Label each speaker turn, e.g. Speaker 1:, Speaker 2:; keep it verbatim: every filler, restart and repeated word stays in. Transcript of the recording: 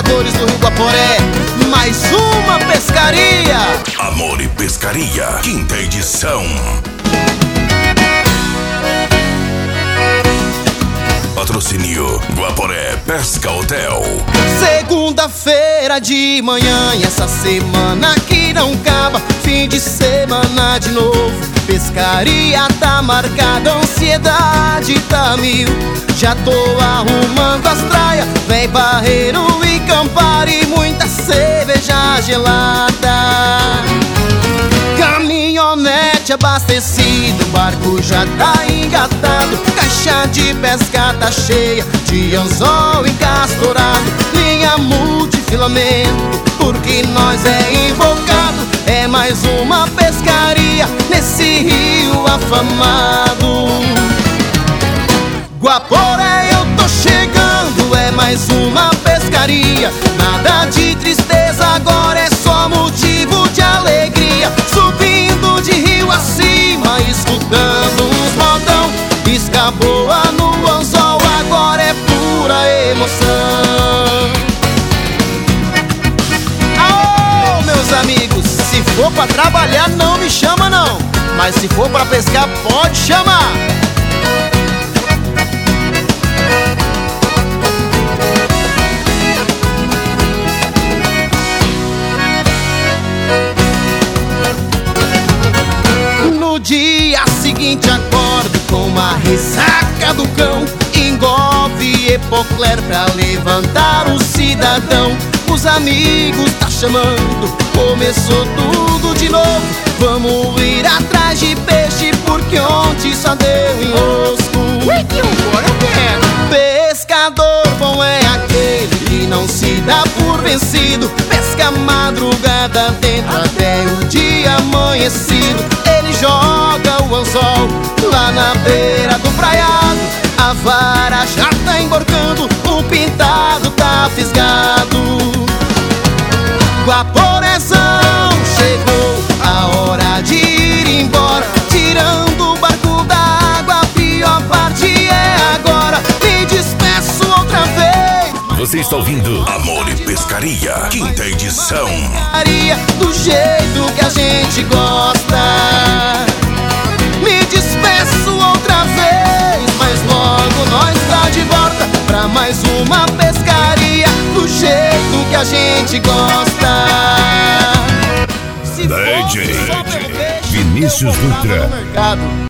Speaker 1: pescadores do Rio Guaporé, mais uma pescaria.
Speaker 2: Amor e Pescaria, quinta edição. Patrocínio Guaporé Pesca Hotel.
Speaker 1: Segunda-feira de manhã e essa semana que não acaba, fim de semana de novo. Pescaria tá marcada, ansiedade tá mil. Já tô arrumando as traias, vem barreiro e Campari, muita cerveja gelada. Caminhonete abastecido, barco já tá engatado, caixa de pesca tá cheia, de anzol encastorado, linha multifilamento, porque nós é invocado. É mais uma pescaria nesse rio afamado. Guaporé, eu tô chegando, é mais uma pescaria. Nada de tristeza, agora é só motivo de alegria. Subindo de rio acima, escutando uns modão, isca boa no anzol, agora é pura emoção. Aô, meus amigos, se for pra trabalhar não me chama não, mas se for pra pescar pode chamar. No dia seguinte acordo com uma ressaca do cão, engove Epocler pra levantar o cidadão. Os amigos tá chamando, começou tudo de novo. Vamos ir atrás de peixe, porque ontem só deu enrosco. Ui, que agora eu quero. Pescador bom é aquele que não se dá por vencido, pesca madrugada dentro até o dia amanhecido. Ele joga o anzol lá na beira do praiado, a vara já tá emborcando, o pintado tá fisgado. Guaporézão, chegou a hora de ir embora, tirando o barco da água, a pior parte é agora. Me despeço outra vez.
Speaker 2: Você está ouvindo Amor e Pescaria, quinta edição.
Speaker 1: Pescaria do jeito que a gente gosta. Me despeço outra vez, mas logo nós tá de volta pra mais uma pescaria do jeito que a gente gosta. Se
Speaker 2: D J
Speaker 1: fosse só pelo peixe,
Speaker 2: Vinícius
Speaker 1: eu comprava
Speaker 2: Dutra.
Speaker 1: no mercado.